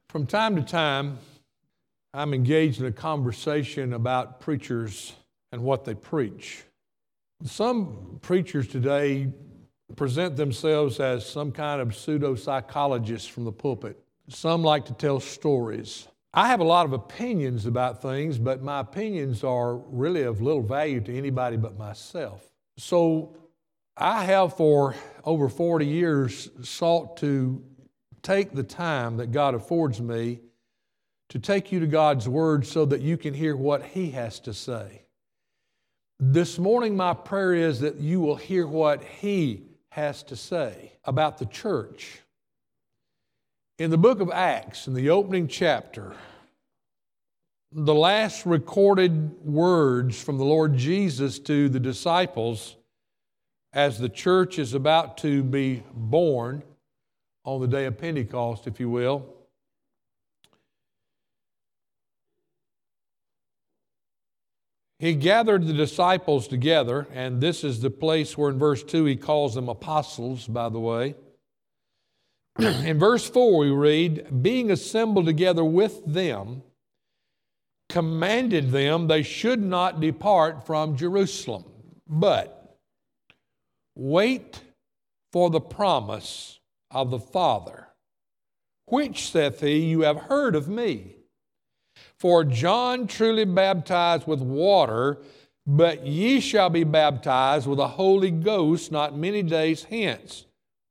From time to time, I'm engaged in a conversation about preachers and what they preach. Some preachers today present themselves as some kind of pseudo-psychologists from the pulpit. Some like to tell stories. I have a lot of opinions about things, but my opinions are really of little value to anybody but myself. So I have for over 40 years sought to take the time that God affords me to take you to God's Word so that you can hear what He has to say. This morning, my prayer is that you will hear what He has to say about the church. In the book of Acts, in the opening chapter, the last recorded words from the Lord Jesus to the disciples as the church is about to be born on the day of Pentecost, if you will. He gathered the disciples together, and this is the place where in verse 2 he calls them apostles, by the way. In verse 4 we read, being assembled together with them, commanded them they should not depart from Jerusalem, but wait for the promise of the Father, which, saith he, you have heard of me. For John truly baptized with water, but ye shall be baptized with the Holy Ghost not many days hence.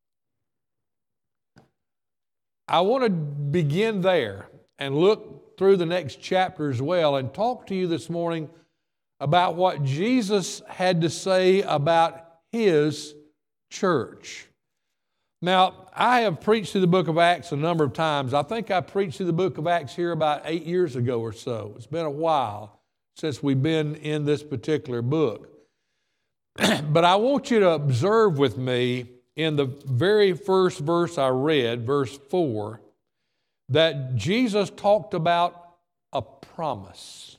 I want to begin there and look through the next chapter as well and talk to you this morning about what Jesus had to say about His church. Now, I have preached through the book of Acts a number of times. I think I preached through the book of Acts here about 8 years ago or so. It's been a while since we've been in this particular book. But I want you to observe with me in the very first verse I read, verse 4, that Jesus talked about a promise.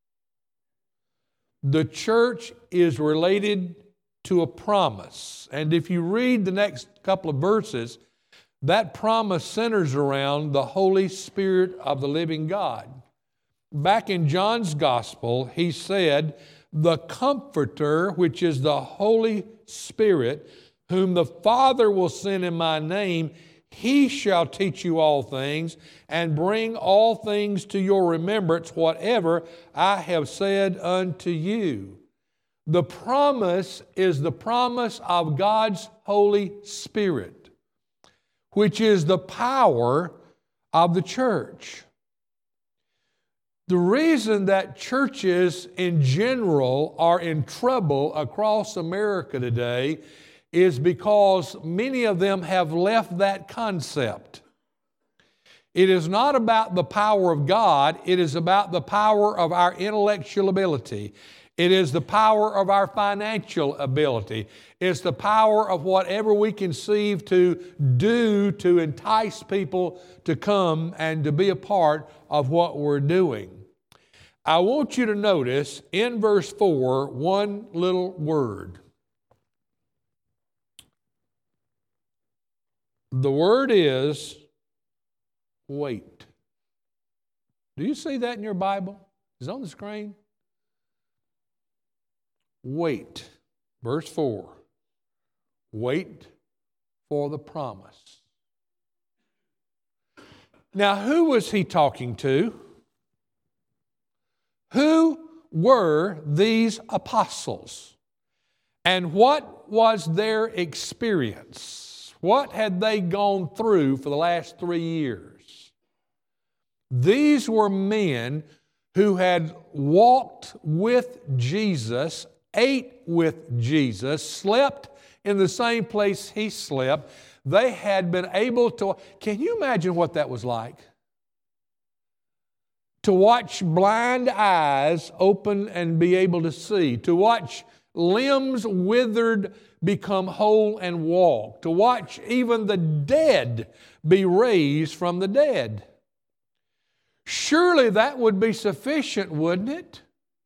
The church is related to a promise. And if you read the next couple of verses, that promise centers around the Holy Spirit of the living God. Back in John's Gospel, he said, the Comforter, which is the Holy Spirit, whom the Father will send in my name, He shall teach you all things and bring all things to your remembrance, whatever I have said unto you. The promise is the promise of God's Holy Spirit, which is the power of the church. The reason that churches in general are in trouble across America today is because many of them have left that concept. It is not about the power of God, it is about the power of our intellectual ability. It is the power of our financial ability. It's the power of whatever we conceive to do to entice people to come and to be a part of what we're doing. I want you to notice in verse 4 one little word. The word is wait. Do you see that in your Bible? Is it on the screen? Wait. Verse 4. Wait for the promise. Now, who was he talking to? Who were these apostles? And what was their experience? What had they gone through for the last 3 years? These were men who had walked with Jesus, ate with Jesus, slept in the same place He slept. They had been able to, can you imagine what that was like? To watch blind eyes open and be able to see, to watch limbs withered become whole and walk, to watch even the dead be raised from the dead. Surely that would be sufficient, wouldn't it?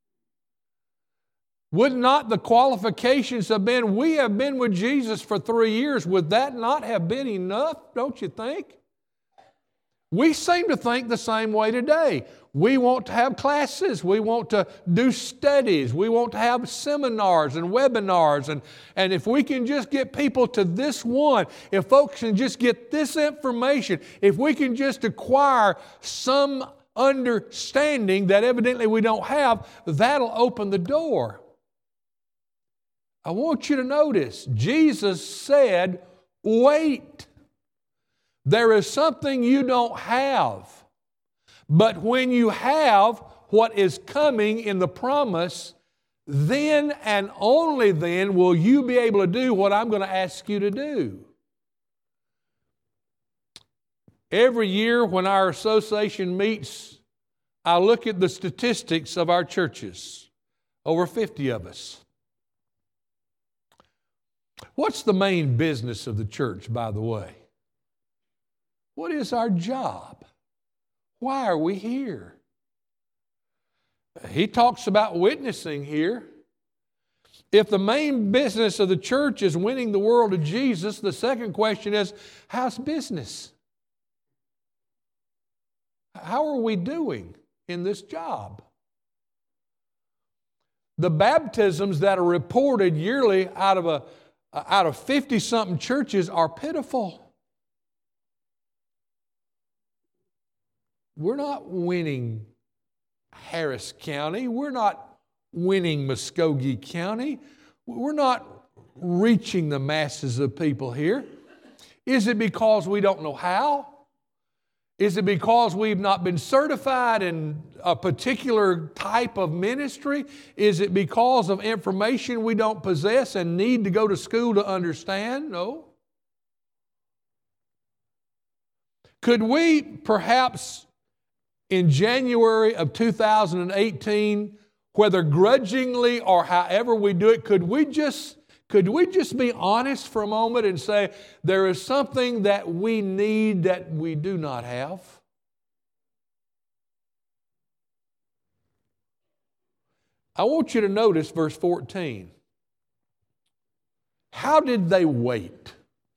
Would not the qualifications have been, we have been with Jesus for 3 years, would that not have been enough, don't you think? We seem to think the same way today. We want to have classes. We want to do studies. We want to have seminars and webinars. And if we can just get people to this one, if folks can just get this information, if we can just acquire some understanding that evidently we don't have, that'll open the door. I want you to notice, Jesus said, wait. There is something you don't have. But when you have what is coming in the promise, then and only then will you be able to do what I'm going to ask you to do. Every year when our association meets, I look at the statistics of our churches, over 50 of us. What's the main business of the church, by the way? What is our job? Why are we here? He talks about witnessing here. If the main business of the church is winning the world to Jesus, the second question is, how's business? How are we doing in this job? The baptisms that are reported yearly out of 50-something churches are pitiful. We're not winning Harris County. We're not winning Muskogee County. We're not reaching the masses of people here. Is it because we don't know how? Is it because we've not been certified in a particular type of ministry? Is it because of information we don't possess and need to go to school to understand? No. Could we perhaps in January of 2018, whether grudgingly or however we do it, could we just be honest for a moment and say there is something that we need that we do not have? I want you to notice verse 14. How did they wait?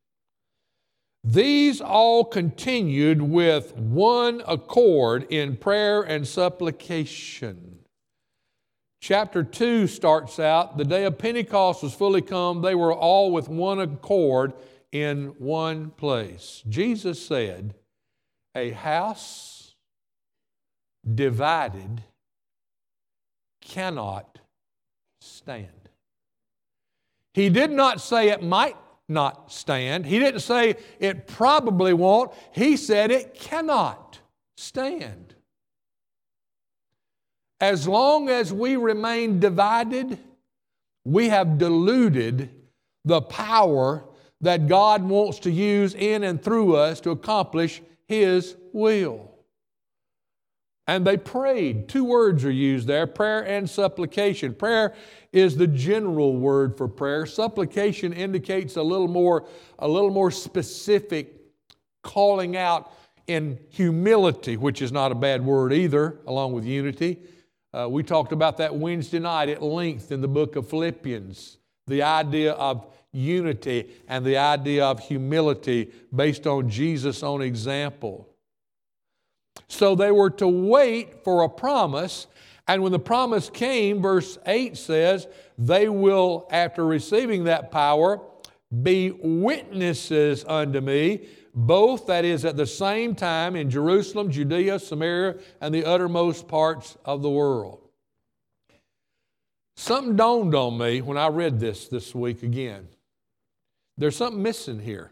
These all continued with one accord in prayer and supplication. Chapter 2 starts out, the day of Pentecost was fully come. They were all with one accord in one place. Jesus said, a house divided cannot stand. He did not say it might not stand. He didn't say it probably won't. He said it cannot stand. As long as we remain divided, we have diluted the power that God wants to use in and through us to accomplish His will. And they prayed. Two words are used there, prayer and supplication. Prayer is the general word for prayer. Supplication indicates a little more specific calling out in humility, which is not a bad word either, along with unity. We talked about that Wednesday night at length in the book of Philippians, the idea of unity and the idea of humility based on Jesus' own example. So they were to wait for a promise, and when the promise came, verse 8 says, they will, after receiving that power, be witnesses unto me, both, that is, at the same time in Jerusalem, Judea, Samaria, and the uttermost parts of the world. Something dawned on me when I read this week again. There's something missing here.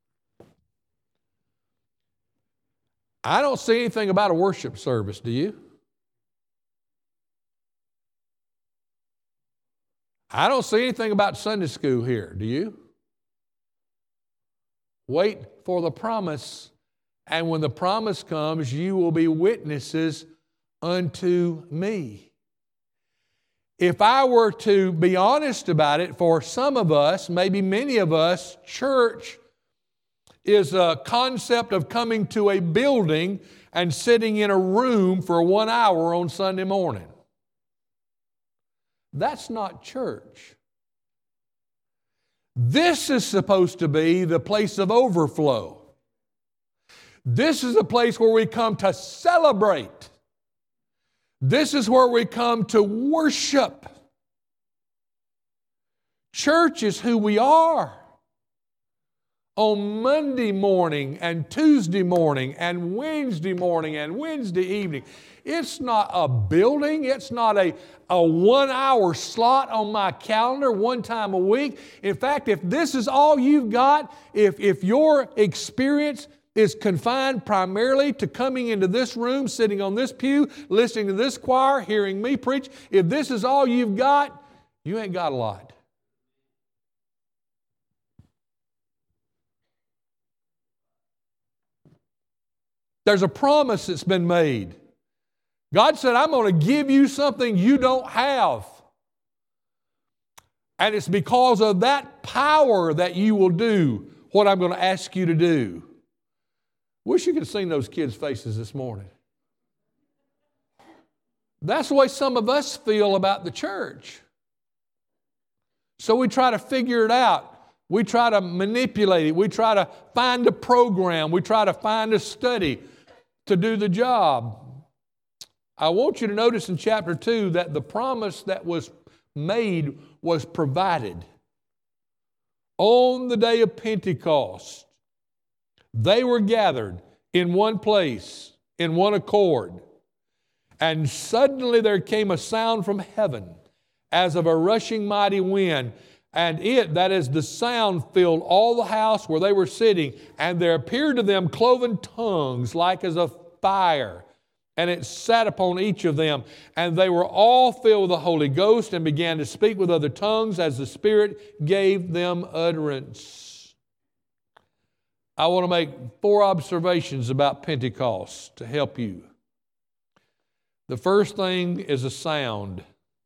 I don't see anything about a worship service, do you? I don't see anything about Sunday school here, do you? Wait for the promise, and when the promise comes, you will be witnesses unto me. If I were to be honest about it, for some of us, maybe many of us, church is a concept of coming to a building and sitting in a room for 1 hour on Sunday morning. That's not church. This is supposed to be the place of overflow. This is a place where we come to celebrate. This is where we come to worship. Church is who we are. On Monday morning and Tuesday morning and Wednesday evening. It's not a building. It's not a 1 hour slot on my calendar one time a week. In fact, if this is all you've got, if your experience is confined primarily to coming into this room, sitting on this pew, listening to this choir, hearing me preach, if this is all you've got, you ain't got a lot. There's a promise that's been made. God said, I'm going to give you something you don't have. And it's because of that power that you will do what I'm going to ask you to do. Wish you could have seen those kids' faces this morning. That's the way some of us feel about the church. So we try to figure it out. We try to manipulate it. We try to find a program. We try to find a study to do the job. I want you to notice in chapter 2 that the promise that was made was provided. On the day of Pentecost, they were gathered in one place, in one accord. And suddenly there came a sound from heaven as of a rushing mighty wind. And it, that is the sound, filled all the house where they were sitting. And there appeared to them cloven tongues like as of fire. And it sat upon each of them. And they were all filled with the Holy Ghost and began to speak with other tongues as the Spirit gave them utterance. I want to make 4 observations about Pentecost to help you. The first thing is a sound.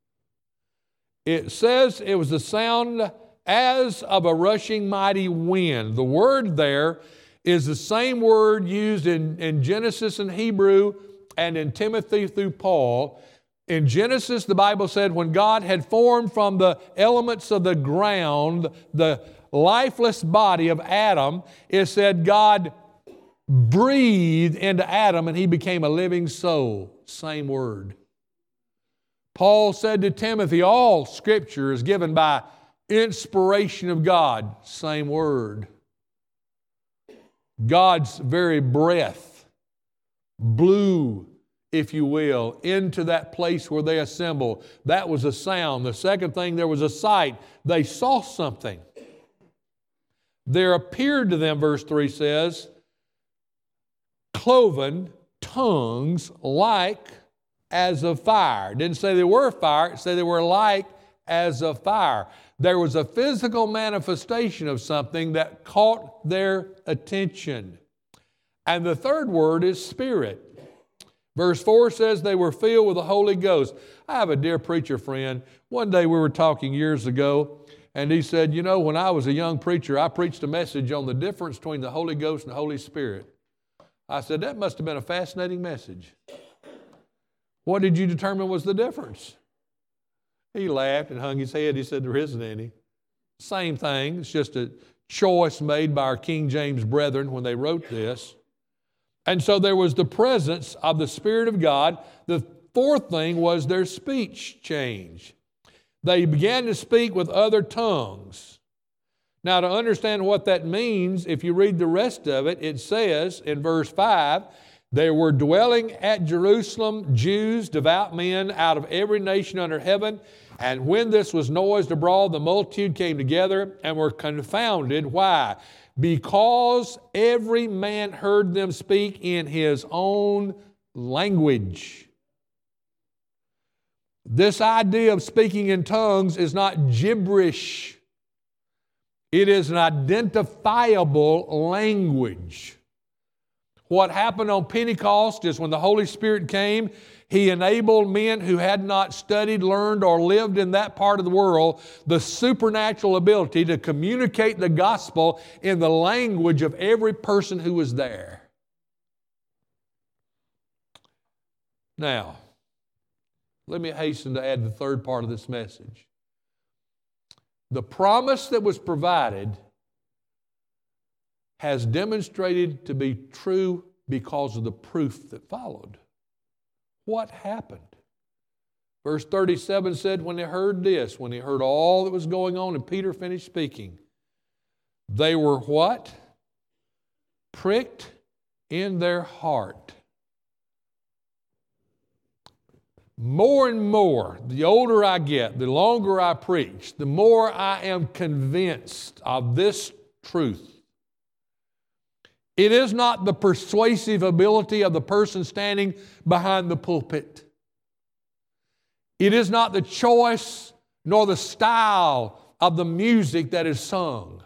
It says it was the sound as of a rushing mighty wind. The word there is the same word used in Genesis and Hebrew and in Timothy through Paul. In Genesis, the Bible said when God had formed from the elements of the ground the lifeless body of Adam, it said God breathed into Adam and he became a living soul. Same word. Paul said to Timothy, all Scripture is given by inspiration of God. Same word. God's very breath blew, if you will, into that place where they assembled. That was a sound. The second thing, there was a sight. They saw something. There appeared to them, verse 3 says, cloven tongues like as of fire. It didn't say they were fire, it said they were like as of fire. There was a physical manifestation of something that caught their attention. And the third word is spirit. Verse 4 says they were filled with the Holy Ghost. I have a dear preacher friend. One day we were talking years ago, and he said, you know, when I was a young preacher, I preached a message on the difference between the Holy Ghost and the Holy Spirit. I said, that must have been a fascinating message. What did you determine was the difference? He laughed and hung his head. He said, there isn't any. Same thing. It's just a choice made by our King James brethren when they wrote this. And so there was the presence of the Spirit of God. The fourth thing was their speech change. They began to speak with other tongues. Now, to understand what that means, if you read the rest of it, it says in verse 5, there were dwelling at Jerusalem Jews, devout men out of every nation under heaven. And when this was noised abroad, the multitude came together and were confounded. Why? Because every man heard them speak in his own language. This idea of speaking in tongues is not gibberish. It is an identifiable language. What happened on Pentecost is when the Holy Spirit came, He enabled men who had not studied, learned, or lived in that part of the world the supernatural ability to communicate the gospel in the language of every person who was there. Now, let me hasten to add the third part of this message. The promise that was provided has demonstrated to be true because of the proof that followed. What happened? Verse 37 said, when they heard this, when they heard all that was going on and Peter finished speaking, they were what? Pricked in their heart. More and more, the older I get, the longer I preach, the more I am convinced of this truth. It is not the persuasive ability of the person standing behind the pulpit. It is not the choice nor the style of the music that is sung.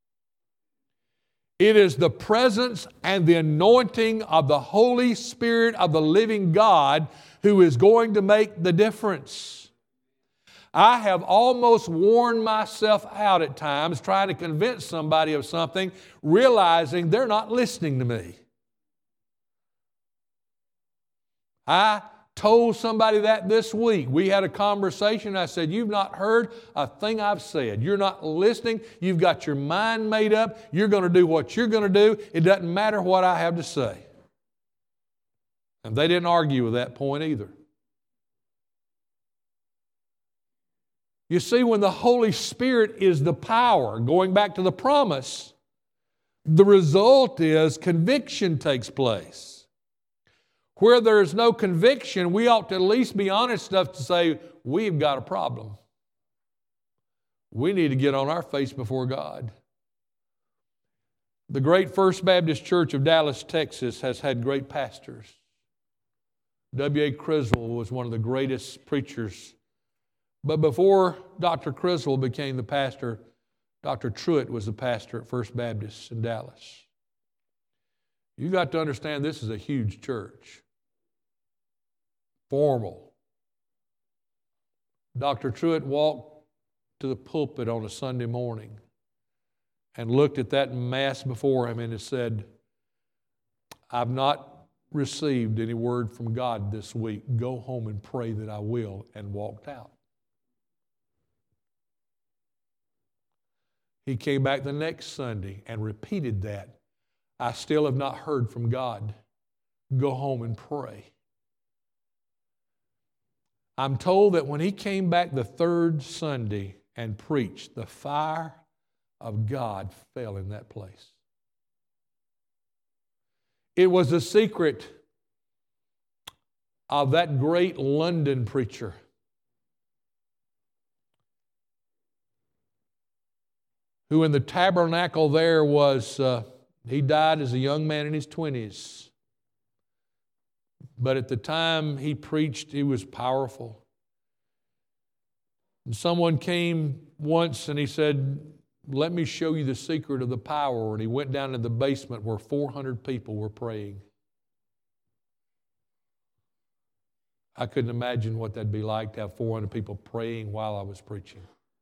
It is the presence and the anointing of the Holy Spirit of the living God who is going to make the difference. I have almost worn myself out at times trying to convince somebody of something, realizing they're not listening to me. I told somebody that this week. We had a conversation. I said, you've not heard a thing I've said. You're not listening. You've got your mind made up. You're going to do what you're going to do. It doesn't matter what I have to say. And they didn't argue with that point either. You see, when the Holy Spirit is the power, going back to the promise, the result is conviction takes place. Where there is no conviction, we ought to at least be honest enough to say, we've got a problem. We need to get on our face before God. The great First Baptist Church of Dallas, Texas has had great pastors. W.A. Criswell was one of the greatest preachers. But before Dr. Criswell became the pastor, Dr. Truett was the pastor at First Baptist in Dallas. You've got to understand this is a huge church. Formal. Dr. Truett walked to the pulpit on a Sunday morning and looked at that mass before him and said, I've not received any word from God this week. Go home and pray that I will, and walked out. He came back the next Sunday and repeated that. I still have not heard from God. Go home and pray. I'm told that when he came back the third Sunday and preached, the fire of God fell in that place. It was the secret of that great London preacher who in the tabernacle there was, he died as a young man in his 20s. But at the time he preached, he was powerful. And someone came once and he said, let me show you the secret of the power. And he went down to the basement where 400 people were praying. I couldn't imagine what that'd be like to have 400 people praying while I was preaching.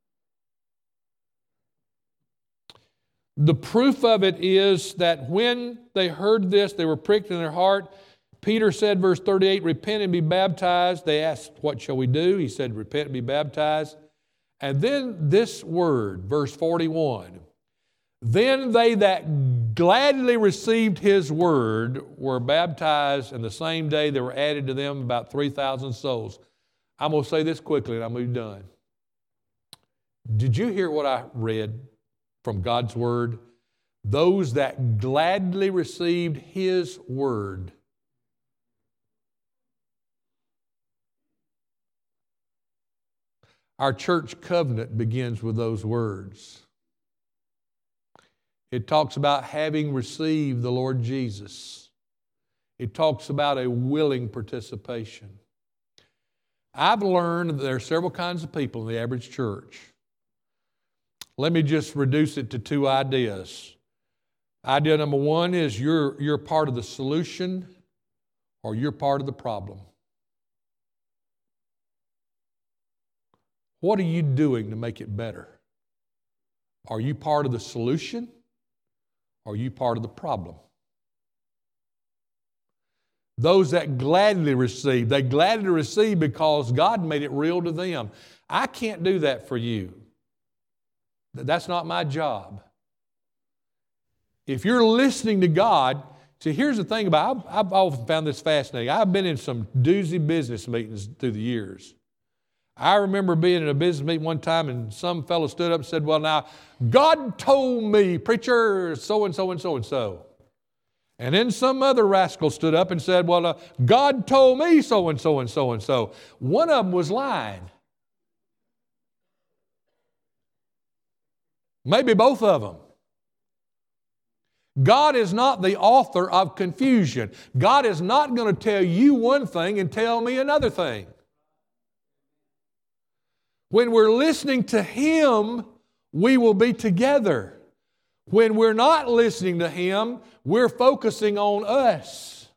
The proof of it is that when they heard this, they were pricked in their heart. Peter said, verse 38, repent and be baptized. They asked, what shall we do? He said, repent and be baptized. And then this word, verse 41, then they that gladly received his word were baptized, and the same day there were added to them about 3,000 souls. I'm going to say this quickly and I'm going to be done. Did you hear what I read from God's word? Those that gladly received his word. Our church covenant begins with those words. It talks about having received the Lord Jesus. It talks about a willing participation. I've learned that there are several kinds of people in the average church. Let me just reduce it to two ideas. Idea number one is you're part of the solution or you're part of the problem. What are you doing to make it better? Are you part of the solution or are you part of the problem? Those that gladly receive, they gladly receive because God made it real to them. I can't do that for you. That's not my job. If you're listening to God, See, here's the thing about I've often found this fascinating. I've been in some doozy business meetings through the years. I remember being in a business meeting one time and some fellow stood up and said, well, now, God told me, preacher, so-and-so and so-and-so. And then some other rascal stood up and said, well, God told me so-and-so and so-and-so. One of them was lying. Maybe both of them. God is not the author of confusion. God is not going to tell you one thing and tell me another thing. When we're listening to Him, we will be together. When we're not listening to Him, we're focusing on us.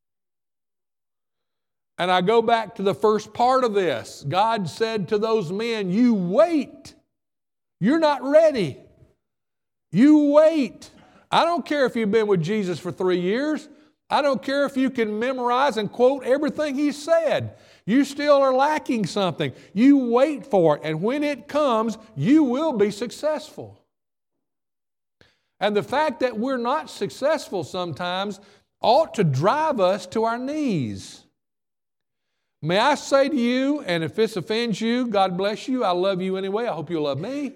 And I go back to the first part of this. God said to those men, you wait. You're not ready. You wait. I don't care if you've been with Jesus for 3 years. I don't care if you can memorize and quote everything He said. You still are lacking something. You wait for it, and when it comes, you will be successful. And the fact that we're not successful sometimes ought to drive us to our knees. May I say to you, and if this offends you, God bless you, I love you anyway, I hope you'll love me.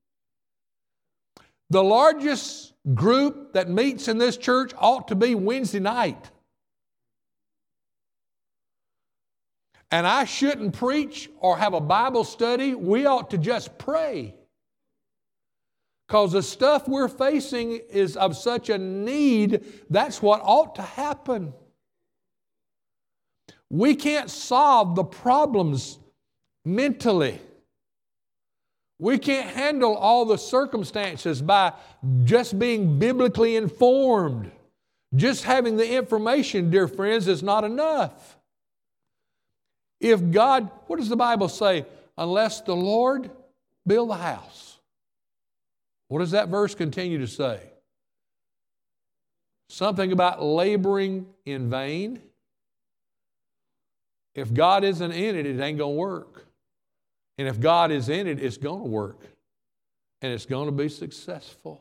The largest group that meets in this church ought to be Wednesday night. And I shouldn't preach or have a Bible study. We ought to just pray. Because the stuff we're facing is of such a need, that's what ought to happen. We can't solve the problems mentally. We can't handle all the circumstances by just being biblically informed. Just having the information, dear friends, is not enough. If God, what does the Bible say? Unless the Lord build the house. What does that verse continue to say? Something about laboring in vain. If God isn't in it, it ain't going to work. And if God is in it, it's going to work. And it's going to be successful.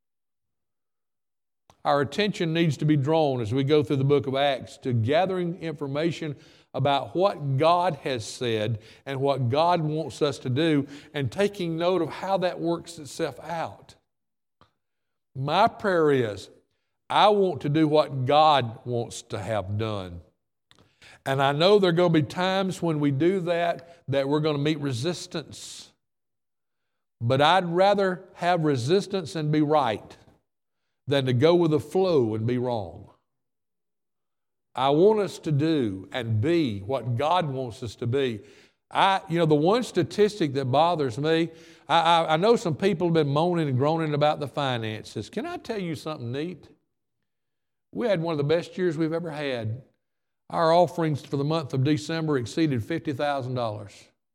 Our attention needs to be drawn as we go through the book of Acts to gathering information about what God has said and what God wants us to do and taking note of how that works itself out. My prayer is, I want to do what God wants to have done. And I know there are going to be times when we do that we're going to meet resistance. But I'd rather have resistance and be right than to go with the flow and be wrong. I want us to do and be what God wants us to be. The one statistic that bothers me, I know some people have been moaning and groaning about the finances. Can I tell you something neat? We had one of the best years we've ever had. Our offerings for the month of December exceeded $50,000.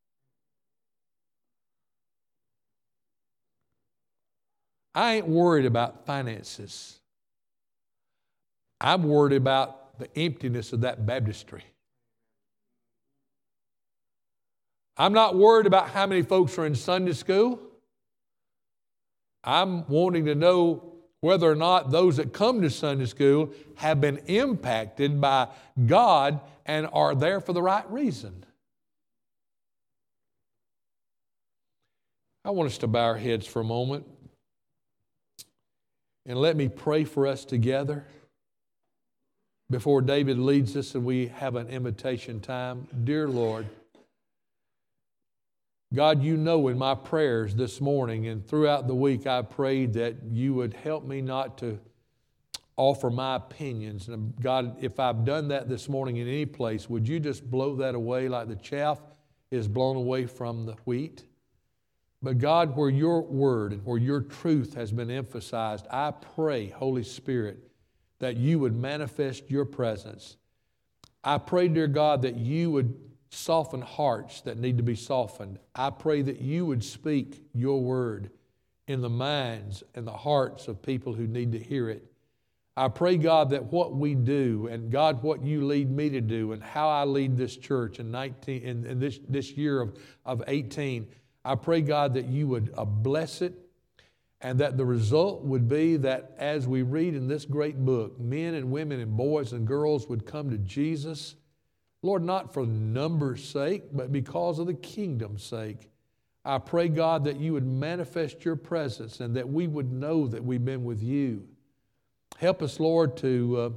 I ain't worried about finances. I'm worried about the emptiness of that baptistry. I'm not worried about how many folks are in Sunday school. I'm wanting to know whether or not those that come to Sunday school have been impacted by God and are there for the right reason. I want us to bow our heads for a moment and let me pray for us together before David leads us and we have an invitation time. Dear Lord, God, you know in my prayers this morning and throughout the week I prayed that you would help me not to offer my opinions. And God, if I've done that this morning in any place, would you just blow that away like the chaff is blown away from the wheat? But God, where your word and where your truth has been emphasized, I pray, Holy Spirit, that you would manifest your presence. I pray, dear God, that you would soften hearts that need to be softened. I pray that you would speak your word in the minds and the hearts of people who need to hear it. I pray, God, that what we do and God, what you lead me to do and how I lead this church in this year of 18, I pray, God, that you would bless it And that the result would be that as we read in this great book, men and women and boys and girls would come to Jesus, Lord, not for numbers' sake, but because of the kingdom's sake. I pray, God, that you would manifest your presence and that we would know that we've been with you. Help us, Lord, to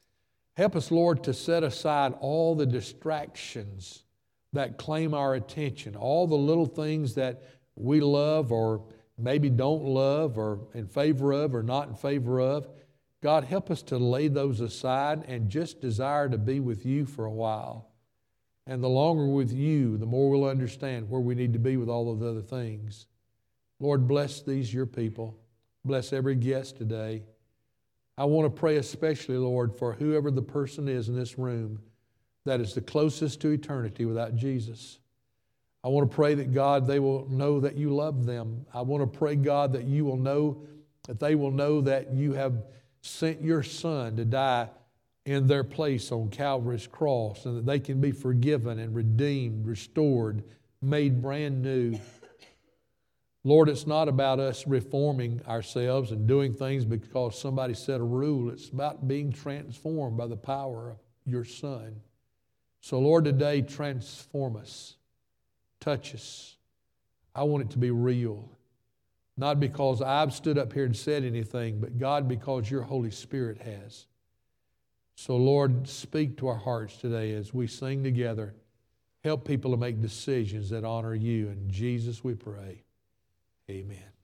set aside all the distractions that claim our attention, all the little things that we love or maybe don't love or in favor of or not in favor of. God, help us to lay those aside and just desire to be with you for a while. And the longer with you, the more we'll understand where we need to be with all of the other things. Lord, bless these your people. Bless every guest today. I want to pray especially, Lord, for whoever the person is in this room that is the closest to eternity without Jesus. I want to pray that, God, they will know that you love them. I want to pray, God, that they will know that you have sent your Son to die in their place on Calvary's cross, and that they can be forgiven and redeemed, restored, made brand new. Lord, it's not about us reforming ourselves and doing things because somebody set a rule. It's about being transformed by the power of your Son. So, Lord, today transform us. Touch us. I want it to be real. Not because I've stood up here and said anything, but God, because your Holy Spirit has. So, Lord, speak to our hearts today as we sing together. Help people to make decisions that honor you. In Jesus we pray. Amen.